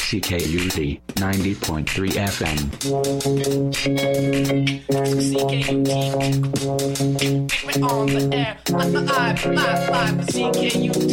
CKUT 90.3 FM. CKUT. On the air. Live, CKUT.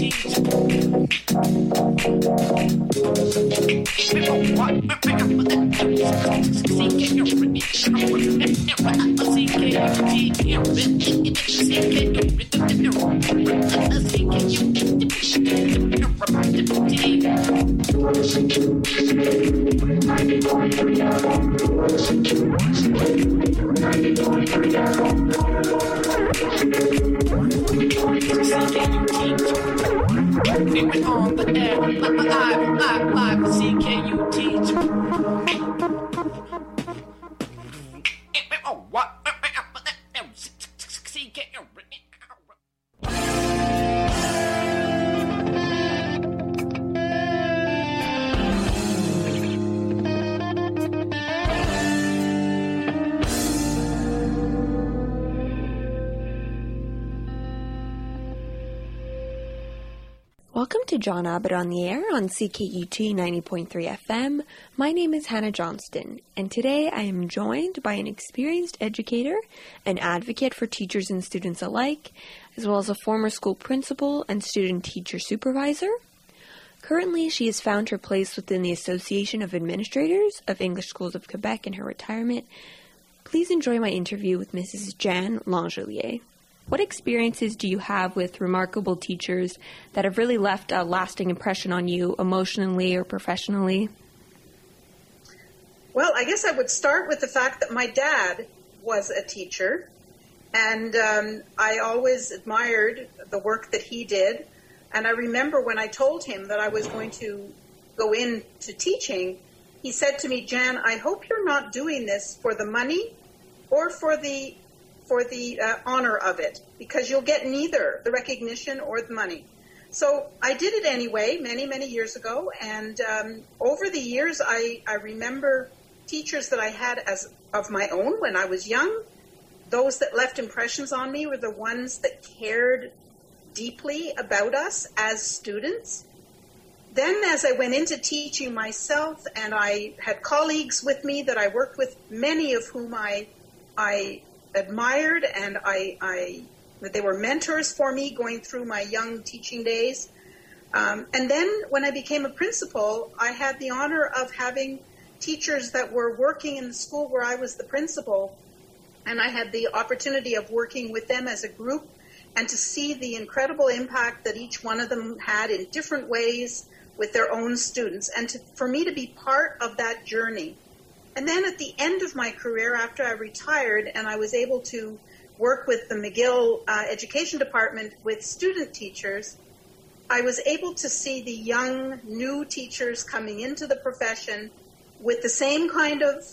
On the air, live, CKUT. Oh, what? Welcome to John Abbott on the Air on CKUT 90.3 FM. My name is Hannah Johnston, and today I am joined by an experienced educator, an advocate for teachers and students alike, as well as a former school principal and student-teacher supervisor. Currently, she has found her place within the Association of Administrators of English Schools of Quebec in her retirement. Please enjoy my interview with Mrs. Jan Langelier. What experiences do you have with remarkable teachers that have really left a lasting impression on you emotionally or professionally? Well, I guess I would start with the fact that my dad was a teacher, and I always admired the work that he did. And I remember when I told him that I was going to go into teaching, he said to me, "Jan, I hope you're not doing this for the money or for the honor of it, because you'll get neither the recognition or the money." So I did it anyway, many, many years ago. And over the years, I remember teachers that I had as of my own when I was young. Those that left impressions on me were the ones that cared deeply about us as students. Then as I went into teaching myself, and I had colleagues with me that I worked with, many of whom I admired, and they were mentors for me going through my young teaching days. And then when I became a principal, I had the honor of having teachers that were working in the school where I was the principal, and I had the opportunity of working with them as a group and to see the incredible impact that each one of them had in different ways with their own students, and for me to be part of that journey. And then at the end of my career, after I retired and I was able to work with the McGill Education Department with student teachers, I was able to see the young, new teachers coming into the profession with the same kind of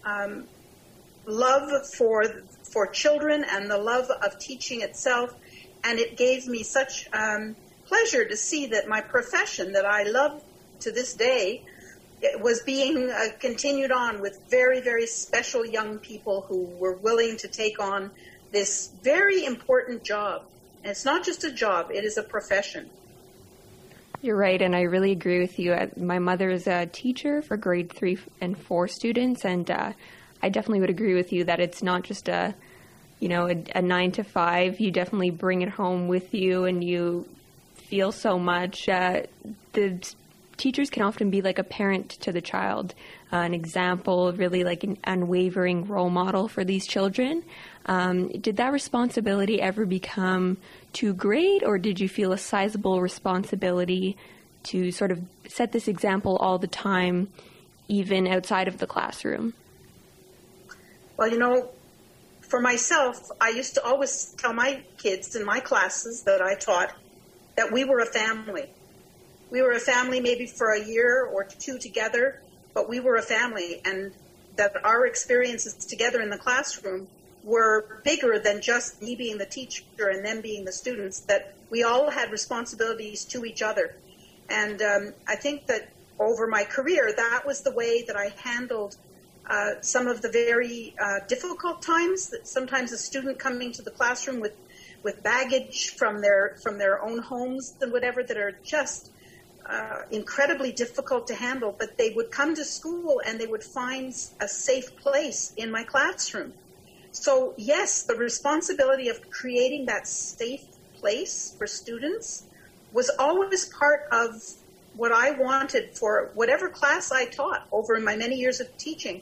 love for children and the love of teaching itself. And it gave me such pleasure to see that my profession that I love to this day, it was being continued on with very, very special young people who were willing to take on this very important job. And it's not just a job, it is a profession. You're right, and I really agree with you. My mother is a teacher for grade 3 and 4 students, and I definitely would agree with you that it's not just a 9 to 5. You definitely bring it home with you, and you feel so much. The teachers can often be like a parent to the child, an example, really like an unwavering role model for these children. Did that responsibility ever become too great, or did you feel a sizable responsibility to sort of set this example all the time, even outside of the classroom? Well, for myself, I used to always tell my kids in my classes that I taught that we were a family. We were a family maybe for a year or two together, but we were a family, and that our experiences together in the classroom were bigger than just me being the teacher and them being the students, that we all had responsibilities to each other. And I think that over my career, that was the way that I handled some of the very difficult times, that sometimes a student coming to the classroom with baggage from their own homes and whatever, that are just incredibly difficult to handle, but they would come to school and they would find a safe place in my classroom. So yes, the responsibility of creating that safe place for students was always part of what I wanted for whatever class I taught over my many years of teaching.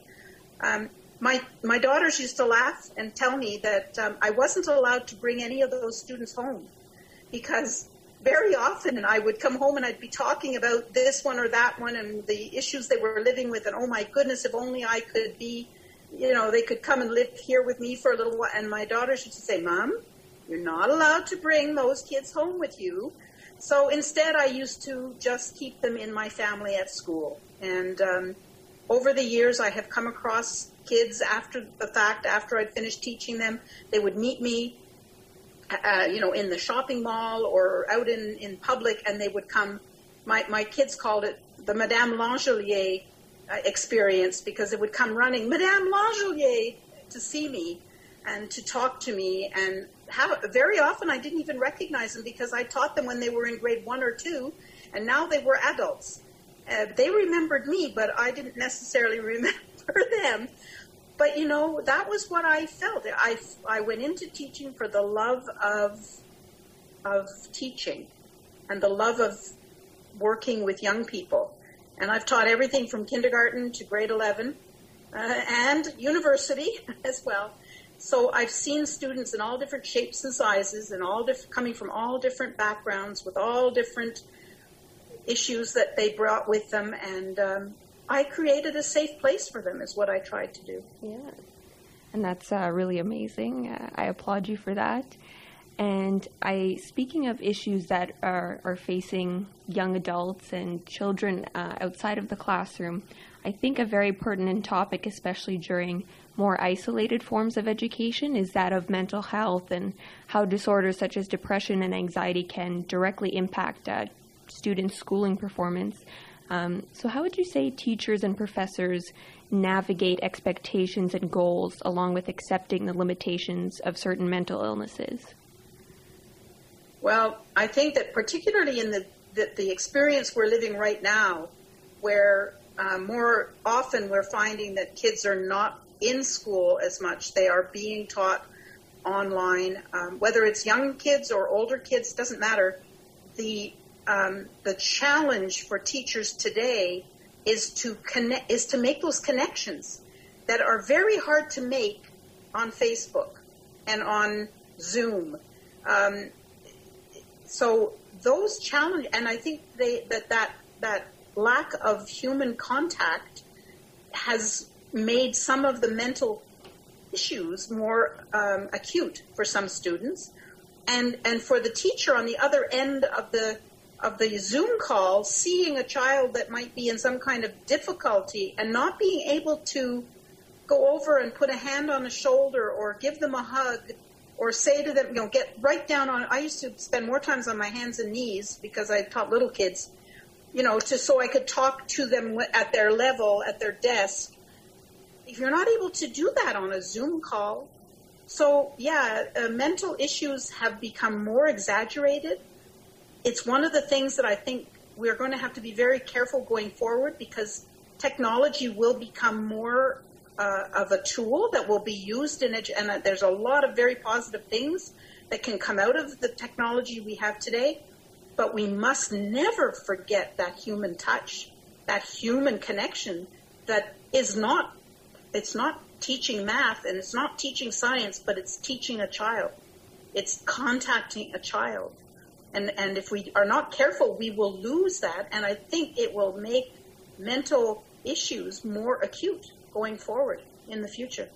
My daughters used to laugh and tell me that I wasn't allowed to bring any of those students home, because very often I would come home and I'd be talking about this one or that one and the issues they were living with, and oh my goodness, if only I could be, they could come and live here with me for a little while. And my daughters used to say, Mom, you're not allowed to bring those kids home with you. So instead I used to just keep them in my family at school. And over the years I have come across kids after the fact, after I'd finished teaching them, they would meet me in the shopping mall or out in public, and they would come. My kids called it the Madame Langelier experience, because they would come running, Madame Langelier, to see me and to talk to me. And very often I didn't even recognize them, because I taught them when they were in grade 1 or 2, and now they were adults. They remembered me, but I didn't necessarily remember them. But, that was what I felt. I went into teaching for the love of teaching and the love of working with young people. And I've taught everything from kindergarten to grade 11 and university as well. So I've seen students in all different shapes and sizes and coming from all different backgrounds with all different issues that they brought with them. And I created a safe place for them is what I tried to do. Yeah, and that's really amazing. I applaud you for that. And speaking of issues that are facing young adults and children outside of the classroom, I think a very pertinent topic, especially during more isolated forms of education, is that of mental health and how disorders such as depression and anxiety can directly impact students' schooling performance. So how would you say teachers and professors navigate expectations and goals along with accepting the limitations of certain mental illnesses? Well, I think that particularly in the experience we're living right now, where more often we're finding that kids are not in school as much, they are being taught online, whether it's young kids or older kids, doesn't matter. The challenge for teachers today is to make those connections that are very hard to make on Facebook and on Zoom. So those challenges, and I think that lack of human contact has made some of the mental issues more acute for some students, and for the teacher on the other end of the Zoom call, seeing a child that might be in some kind of difficulty and not being able to go over and put a hand on a shoulder or give them a hug or say to them, get right down on. I used to spend more times on my hands and knees because I taught little kids, so I could talk to them at their level, at their desk. If you're not able to do that on a Zoom call, so mental issues have become more exaggerated. It's one of the things that I think we're going to have to be very careful going forward, because technology will become more of a tool that will be used in it. And there's a lot of very positive things that can come out of the technology we have today. But we must never forget that human touch, that human connection that it's not teaching math and it's not teaching science, but it's teaching a child. It's contacting a child. And if we are not careful, we will lose that. And I think it will make mental issues more acute going forward in the future.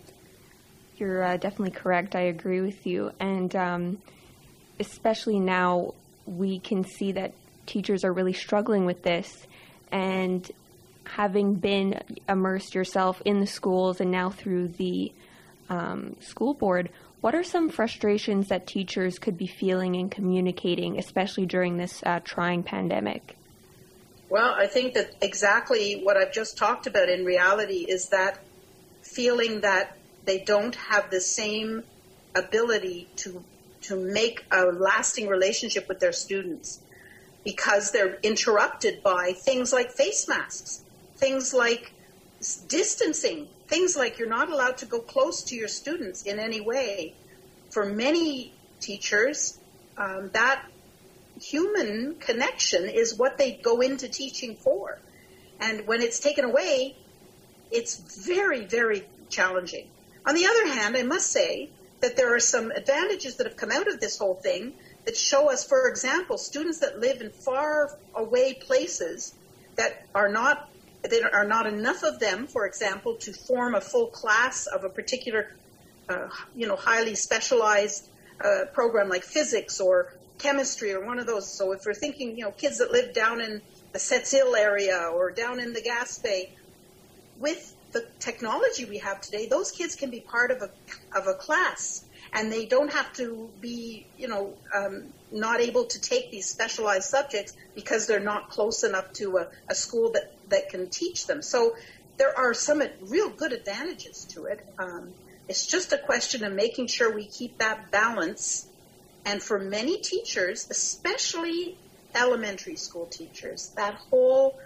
You're definitely correct. I agree with you. And especially now, we can see that teachers are really struggling with this. And having been immersed yourself in the schools and now through the school board, what are some frustrations that teachers could be feeling and communicating, especially during this trying pandemic? Well, I think that exactly what I've just talked about in reality is that feeling that they don't have the same ability to make a lasting relationship with their students. because they're interrupted by things like face masks, things like distancing, things like you're not allowed to go close to your students in any way. For many teachers, that human connection is what they go into teaching for. And when it's taken away, it's very, very challenging. On the other hand, I must say that there are some advantages that have come out of this whole thing that show us, for example, students that live in far away places that are not, there are not enough of them, for example, to form a full class of a particular, highly specialized program like physics or chemistry or one of those. So if we're thinking, kids that live down in the Sept-Îles area or down in the Gaspé, with the technology we have today, those kids can be part of a class, and they don't have to be, not able to take these specialized subjects because they're not close enough to a school that can teach them. So there are some real good advantages to it. It's just a question of making sure we keep that balance. And for many teachers, especially elementary school teachers, that whole,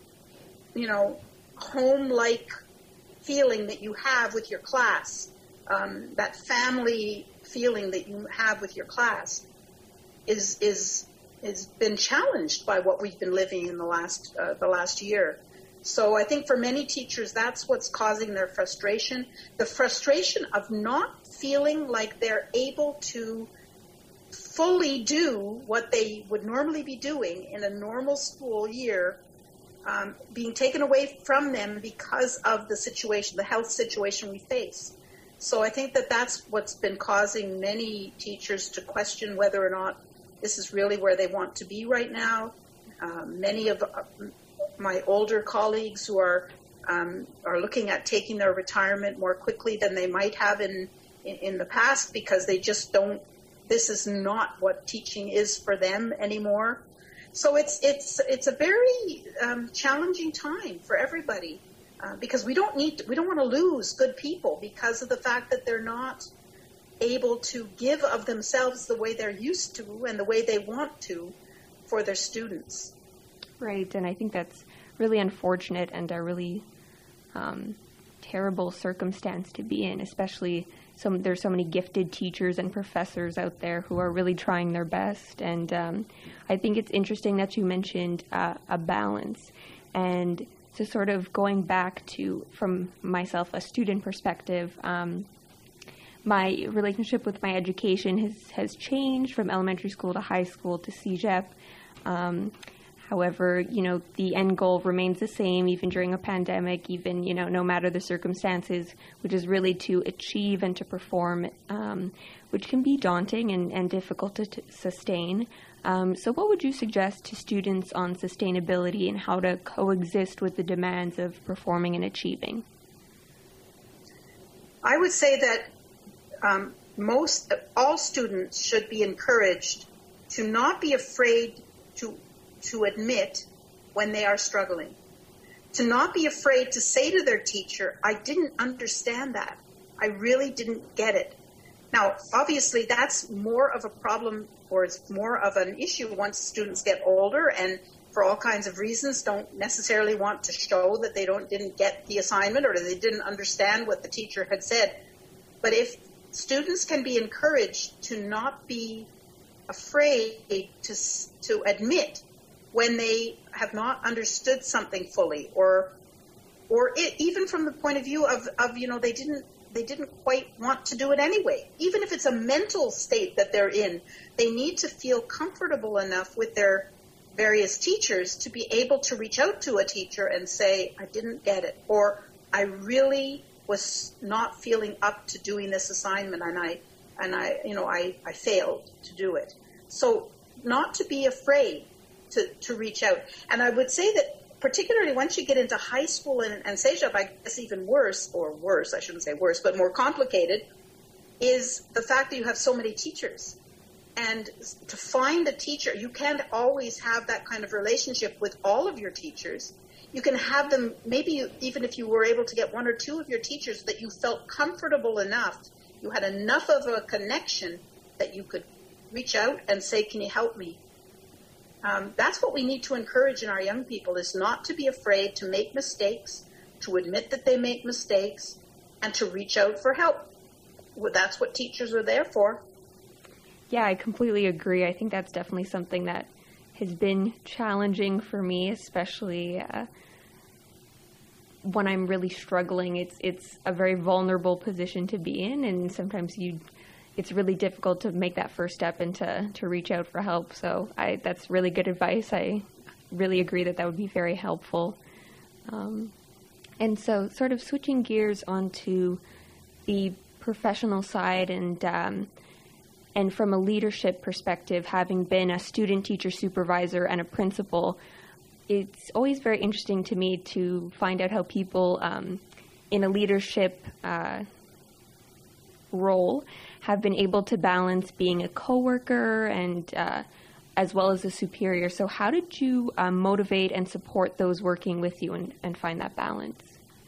home-like feeling that you have with your class, that family feeling that you have with your class is been challenged by what we've been living in the last year. So I think for many teachers, that's what's causing their frustration. The frustration of not feeling like they're able to fully do what they would normally be doing in a normal school year, being taken away from them because of the situation, the health situation we face. So I think that that's what's been causing many teachers to question whether or not this is really where they want to be right now. Many of my older colleagues who are looking at taking their retirement more quickly than they might have in the past because they just don't. This is not what teaching is for them anymore. So it's a very challenging time for everybody because we don't want to lose good people because of the fact that they're not able to give of themselves the way they're used to and the way they want to for their students. Right, and I think that's really unfortunate and a really terrible circumstance to be in, especially there's so many gifted teachers and professors out there who are really trying their best. And I think it's interesting that you mentioned a balance. And so sort of going back to, from myself, a student perspective, my relationship with my education has changed from elementary school to high school to CEGEP. However, the end goal remains the same, even during a pandemic, even, no matter the circumstances, which is really to achieve and to perform, which can be daunting and difficult to sustain. So what would you suggest to students on sustainability and how to coexist with the demands of performing and achieving? I would say that all students should be encouraged to not be afraid to admit when they are struggling, to not be afraid to say to their teacher, I didn't understand that. I really didn't get it. Now, obviously, that's more of a problem, or it's more of an issue once students get older and for all kinds of reasons don't necessarily want to show that they didn't get the assignment or that they didn't understand what the teacher had said. But if students can be encouraged to not be afraid to admit when they have not understood something fully, or even from the point of view of they didn't quite want to do it anyway. Even if it's a mental state that they're in, they need to feel comfortable enough with their various teachers to be able to reach out to a teacher and say, I didn't get it, or I really was not feeling up to doing this assignment and I failed to do it. So not to be afraid to reach out. And I would say that particularly once you get into high school and CEGEP, I guess even worse, I shouldn't say worse, but more complicated, is the fact that you have so many teachers. And to find a teacher, you can't always have that kind of relationship with all of your teachers. You can have them, even if you were able to get one or two of your teachers that you felt comfortable enough, you had enough of a connection that you could reach out and say, can you help me? That's what we need to encourage in our young people, is not to be afraid to make mistakes, to admit that they make mistakes, and to reach out for help. Well, that's what teachers are there for. Yeah, I completely agree. I think that's definitely something that has been challenging for me, especially when I'm really struggling. It's a very vulnerable position to be in, and sometimes it's really difficult to make that first step and to reach out for help. So that's really good advice. I really agree that would be very helpful. And so sort of switching gears onto the professional side and from a leadership perspective, having been a student teacher supervisor and a principal, it's always very interesting to me to find out how people in a leadership role have been able to balance being a coworker and as well as a superior. So how did you motivate and support those working with you and find that balance?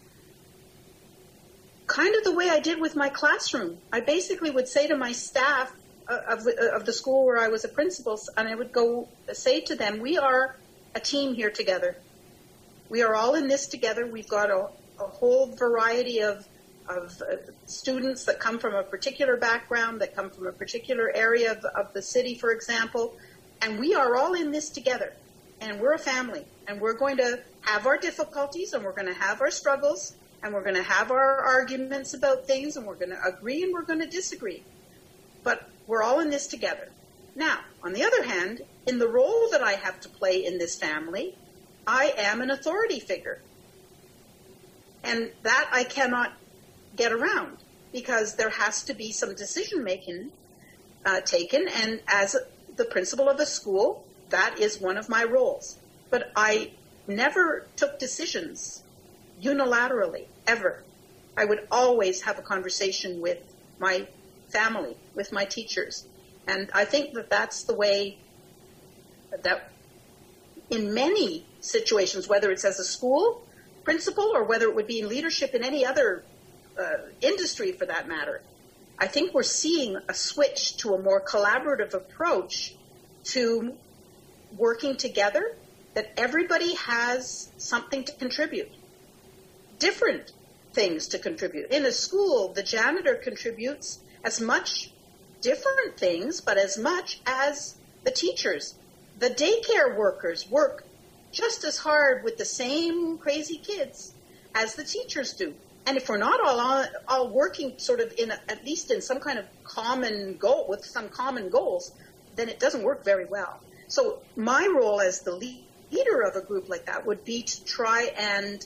Kind of the way I did with my classroom. I basically would say to my staff of the school where I was a principal, and I would go say to them, we are a team here together. We are all in this together. We've got a whole variety of students that come from a particular background, that come from a particular area of the city, for example, and we are all in this together. And we're a family, and we're going to have our difficulties, and we're going to have our struggles, and we're going to have our arguments about things, and we're going to agree and we're going to disagree. But we're all in this together. Now, on the other hand, in the role that I have to play in this family, I am an authority figure. And that I cannot get around, because there has to be some decision-making taken, and as the principal of a school, that is one of my roles. But I never took decisions unilaterally, ever. I would always have a conversation with my family, with my teachers. And I think that that's the way that in many situations, whether it's as a school principal or whether it would be in leadership in any other industry for that matter, I think we're seeing a switch to a more collaborative approach to working together, that everybody has something to contribute, different things to contribute. In a school, the janitor contributes as much different things, but as much as the teachers. The daycare workers work just as hard with the same crazy kids as the teachers do. And if we're not all working sort of at least in some kind of common goal, with some common goals, then it doesn't work very well. So my role as the leader of a group like that would be to try and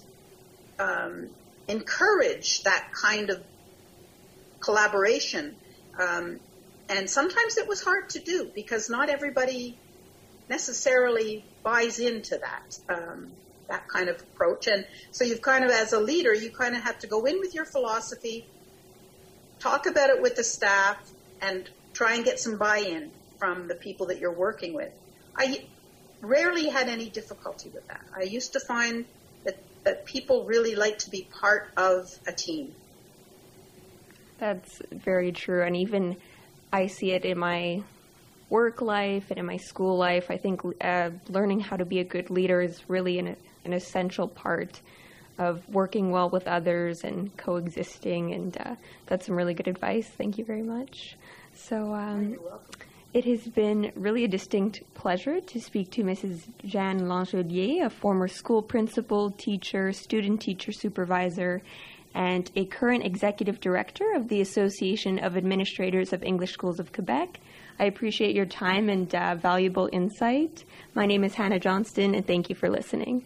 encourage that kind of collaboration. And sometimes it was hard to do, because not everybody necessarily buys into that kind of approach. And so you've kind of, as a leader, you kind of have to go in with your philosophy, talk about it with the staff, and try and get some buy-in from the people that you're working with. I rarely had any difficulty with that. I used to find that people really like to be part of a team. That's very true. And even I see it in my work life and in my school life. I think learning how to be a good leader is really an essential part of working well with others and coexisting. And that's some really good advice. Thank you very much. So You're welcome. It has been really a distinct pleasure to speak to Mrs. Jeanne Langelier, a former school principal, teacher, student teacher supervisor, and a current executive director of the Association of Administrators of English Schools of Quebec. I appreciate your time and valuable insight. My name is Hannah Johnston, and thank you for listening.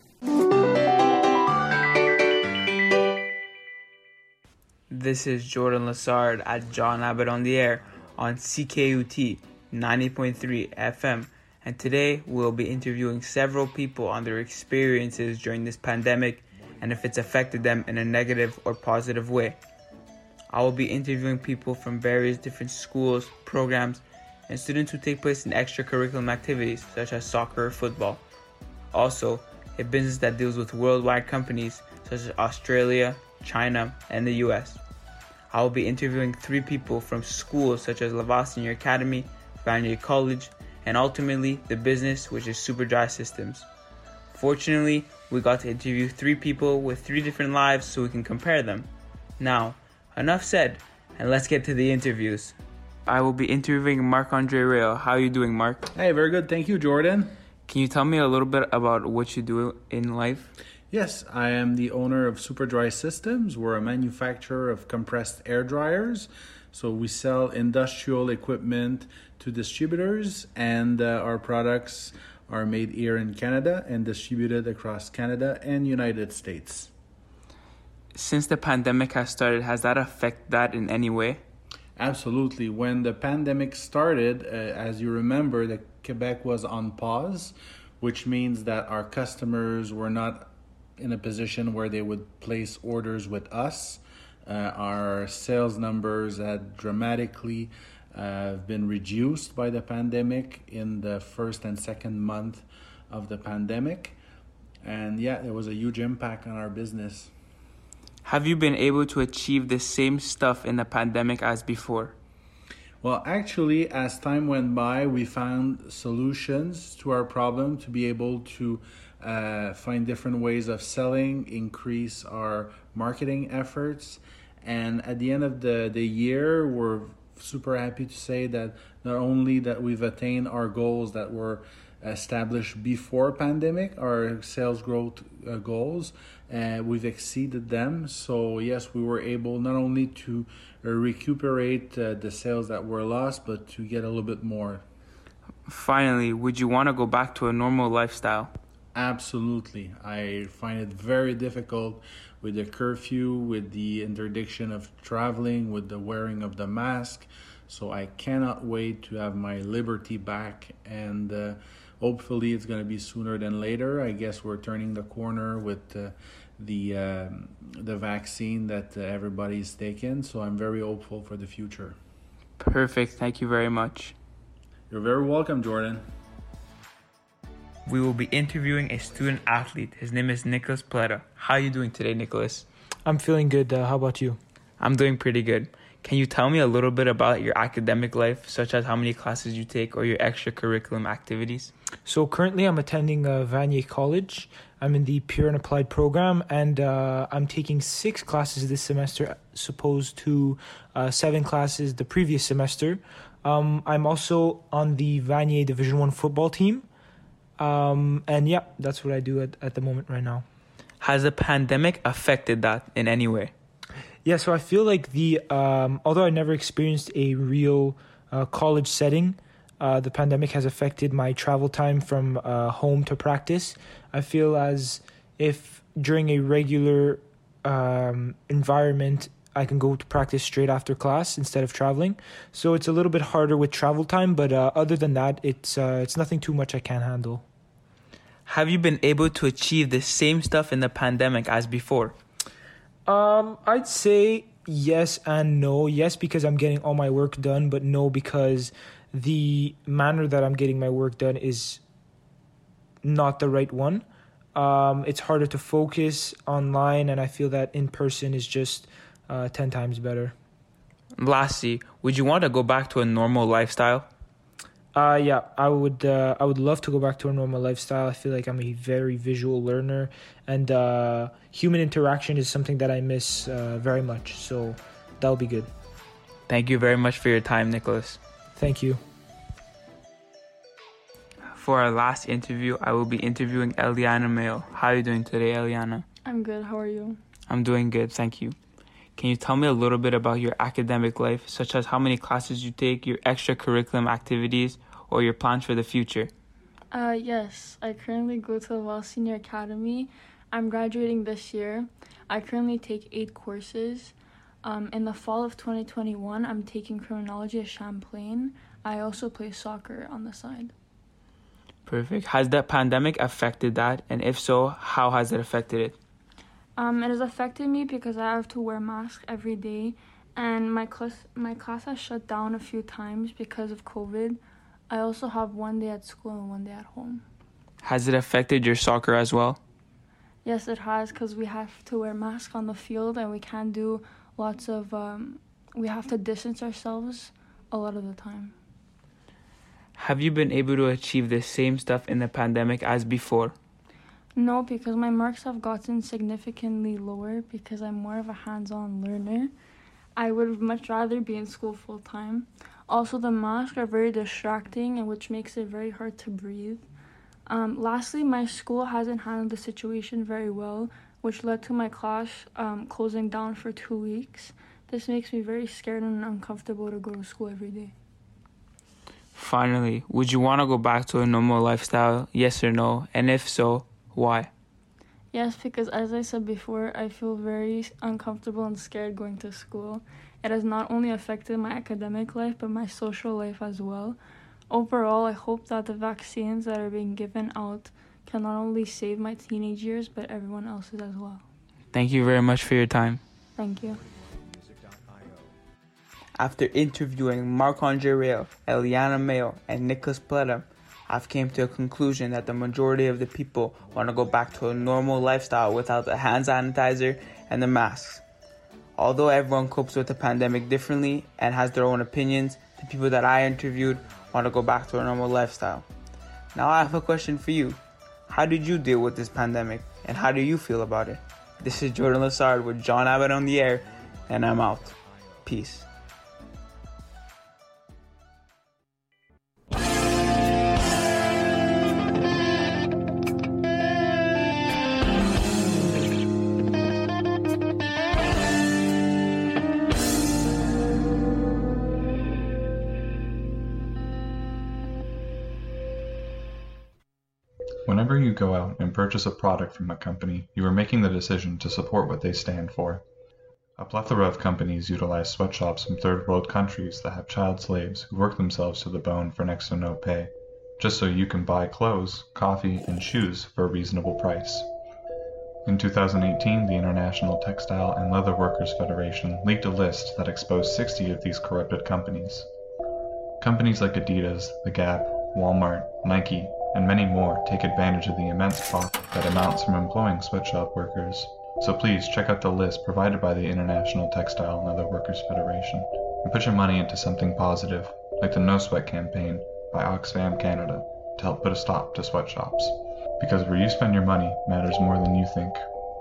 This is Jordan Lassard at John Abbott on the Air on CKUT 90.3 FM, and today we'll be interviewing several people on their experiences during this pandemic and if it's affected them in a negative or positive way. I will be interviewing people from various different schools, programs, and students who take place in extracurricular activities such as soccer or football. Also, a business that deals with worldwide companies such as Australia, China, and the US. I will be interviewing 3 people from schools such as Laval Senior Academy, Vanier College, and ultimately the business, which is Superdry Systems. Fortunately, we got to interview 3 people with 3 different lives so we can compare them. Now, enough said, and let's get to the interviews. I will be interviewing Marc-Andre Rail. How are you doing, Marc? Hey, very good. Thank you, Jordan. Can you tell me a little bit about what you do in life? Yes, I am the owner of Superdry Systems. We're a manufacturer of compressed air dryers. So we sell industrial equipment to distributors, and our products are made here in Canada and distributed across Canada and United States. Since the pandemic has started, has that affected that in any way? Absolutely. When the pandemic started, as you remember, the Quebec was on pause, which means that our customers were not in a position where they would place orders with us. Our sales numbers had dramatically been reduced by the pandemic in the first and second month of the pandemic. And yeah, there was a huge impact on our business. Have you been able to achieve the same stuff in the pandemic as before? Well, actually, as time went by, we found solutions to our problem to be able to find different ways of selling, increase our marketing efforts. And at the end of the year, we're super happy to say that not only that we've attained our goals that were established before pandemic, our sales growth goals, we've exceeded them. So yes, we were able not only to recuperate the sales that were lost, but to get a little bit more. Finally, would you want to go back to a normal lifestyle? Absolutely. I find it very difficult with the curfew, with the interdiction of traveling, with the wearing of the mask. So I cannot wait to have my liberty back, and hopefully it's going to be sooner than later. I guess we're turning the corner with the vaccine that everybody's taken. So I'm very hopeful for the future. Perfect. Thank you very much. You're very welcome, Jordan. We will be interviewing a student athlete. His name is Nicholas Plata. How are you doing today, Nicholas? I'm feeling good. How about you? I'm doing pretty good. Can you tell me a little bit about your academic life, such as how many classes you take or your extracurriculum activities? So currently I'm attending Vanier College. I'm in the Pure and Applied program, and I'm taking 6 classes this semester, as opposed to 7 classes the previous semester. I'm also on the Vanier Division 1 football team. And yeah, that's what I do at the moment right now. Has the pandemic affected that in any way? Yeah, so I feel like although I never experienced a real college setting, the pandemic has affected my travel time from home to practice. I feel as if during a regular environment, I can go to practice straight after class instead of traveling. So it's a little bit harder with travel time, but other than that, it's nothing too much I can't handle. Have you been able to achieve the same stuff in the pandemic as before? I'd say yes and no. Yes, because I'm getting all my work done, but no, because the manner that I'm getting my work done is not the right one. It's harder to focus online, and I feel that in person is just 10 times better. Lastly, would you want to go back to a normal lifestyle? Yeah, I would love to go back to a normal lifestyle. I feel like I'm a very visual learner, and human interaction is something that I miss very much. So that'll be good. Thank you very much for your time, Nicholas. Thank you. For our last interview, I will be interviewing Eliana Mayo. How are you doing today, Eliana? I'm good. How are you? I'm doing good, thank you. Can you tell me a little bit about your academic life, such as how many classes you take, your extracurriculum activities, or your plans for the future? Yes, I currently go to the Wells Senior Academy. I'm graduating this year. I currently take 8 courses. In the fall of 2021, I'm taking criminology at Champlain. I also play soccer on the side. Perfect. Has the pandemic affected that? And if so, how has it affected it? It has affected me because I have to wear masks every day, and my class has shut down a few times because of COVID. I also have 1 day at school and 1 day at home. Has it affected your soccer as well? Yes, it has, because we have to wear masks on the field, and we can't do lots of, we have to distance ourselves a lot of the time. Have you been able to achieve the same stuff in the pandemic as before? No, because my marks have gotten significantly lower because I'm more of a hands-on learner. I would much rather be in school full-time. Also, the masks are very distracting, and which makes it very hard to breathe. Lastly, my school hasn't handled the situation very well, which led to my class closing down for 2 weeks. This makes me very scared and uncomfortable to go to school every day. Finally, would you want to go back to a normal lifestyle, yes or no? And if so, why? Yes, because as I said before, I feel very uncomfortable and scared going to school. It has not only affected my academic life, but my social life as well. Overall, I hope that the vaccines that are being given out can not only save my teenage years, but everyone else's as well. Thank you very much for your time. Thank you. After interviewing Marc-Andre Rail, Eliana Mayo, and Nicholas Pleta, I've came to a conclusion that the majority of the people want to go back to a normal lifestyle without the hand sanitizer and the masks. Although everyone copes with the pandemic differently and has their own opinions, the people that I interviewed want to go back to a normal lifestyle. Now I have a question for you. How did you deal with this pandemic, and how do you feel about it? This is Jordan Lassard with John Abbott on the air, and I'm out. Peace. Whenever you go out and purchase a product from a company, you are making the decision to support what they stand for. A plethora of companies utilize sweatshops from third world countries that have child slaves who work themselves to the bone for next to no pay, just so you can buy clothes, coffee, and shoes for a reasonable price. In 2018, the International Textile and Leather Workers Federation leaked a list that exposed 60 of these corrupted companies. Companies like Adidas, The Gap, Walmart, Nike, and many more take advantage of the immense profit that amounts from employing sweatshop workers. So please check out the list provided by the International Textile and Leather Workers Federation and put your money into something positive, like the No Sweat campaign by Oxfam Canada to help put a stop to sweatshops. Because where you spend your money matters more than you think.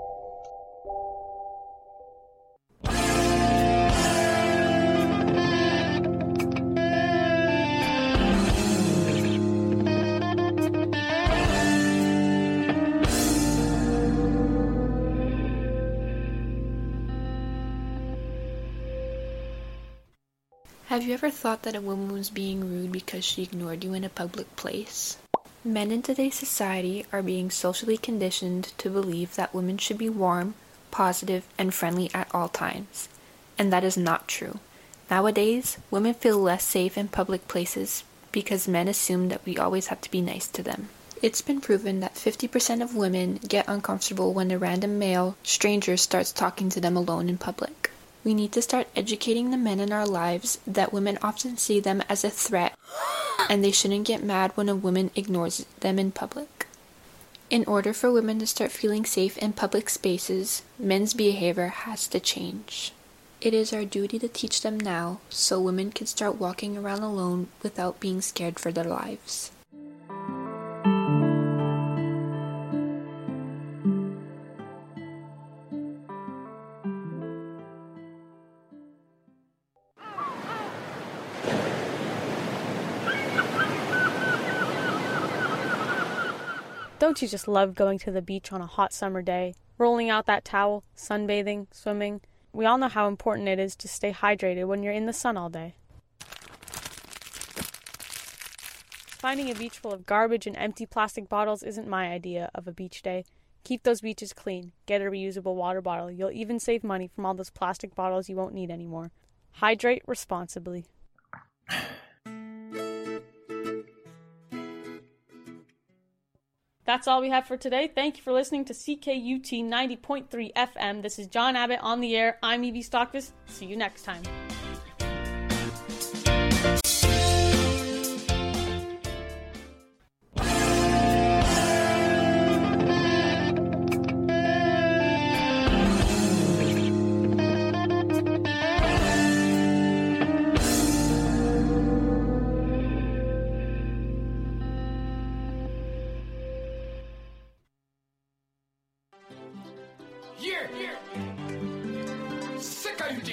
Have you ever thought that a woman was being rude because she ignored you in a public place? Men in today's society are being socially conditioned to believe that women should be warm, positive, and friendly at all times. And that is not true. Nowadays, women feel less safe in public places because men assume that we always have to be nice to them. It's been proven that 50% of women get uncomfortable when a random male stranger starts talking to them alone in public. We need to start educating the men in our lives that women often see them as a threat, and they shouldn't get mad when a woman ignores them in public. In order for women to start feeling safe in public spaces, men's behavior has to change. It is our duty to teach them now, so women can start walking around alone without being scared for their lives. Don't you just love going to the beach on a hot summer day, rolling out that towel, sunbathing, swimming? We all know how important it is to stay hydrated when you're in the sun all day. Finding a beach full of garbage and empty plastic bottles isn't my idea of a beach day. Keep those beaches clean. Get a reusable water bottle. You'll even save money from all those plastic bottles you won't need anymore. Hydrate responsibly. That's all we have for today. Thank you for listening to CKUT 90.3 FM. This is John Abbott on the air. I'm Evie Stockvis. See you next time.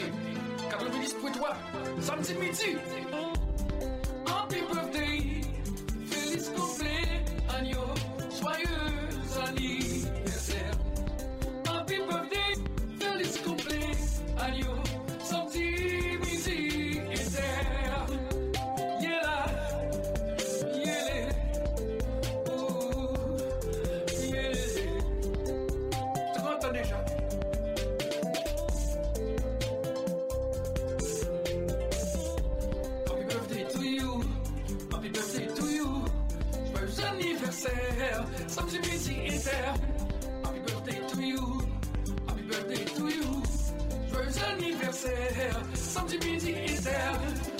birthday, 90 pour toi, samedi midi. Happy birthday, feliz cumpleaños, joyeux anniversaire. Happy birthday, feliz cumpleaños, samedi midi inter. Yeah, yeah, oh, yeah. Tu m'entends déjà? Samedi midi inter. Happy birthday to you. Happy birthday to you. Joyeux anniversaire. Samedi midi inter.